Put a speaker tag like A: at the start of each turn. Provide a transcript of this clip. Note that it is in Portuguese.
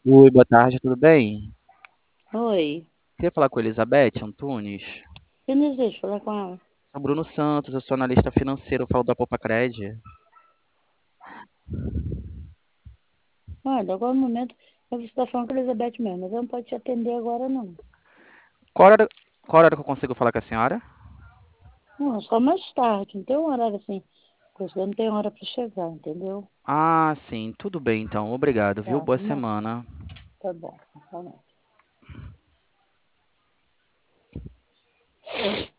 A: Oi, boa tarde, tudo bem?
B: Oi,
A: Queria falar com a Elizabeth Antunes.
B: eu desejo falar com ela.
A: Sou Bruno Santos, eu sou analista financeiro, eu falo da Popacred.
B: Olha, agora no momento eu vou estar falando com a Elizabeth mesmo, mas ela não pode te atender agora não.
A: Qual hora, qual hora que eu consigo falar com a senhora?
B: Não, só mais tarde, não tem um horário assim, porque não tem hora para chegar, entendeu?
A: Ah, sim, tudo bem então, obrigado, viu?
B: Tá,
A: Boa
B: não,
A: semana.
B: tá bom, tá bom.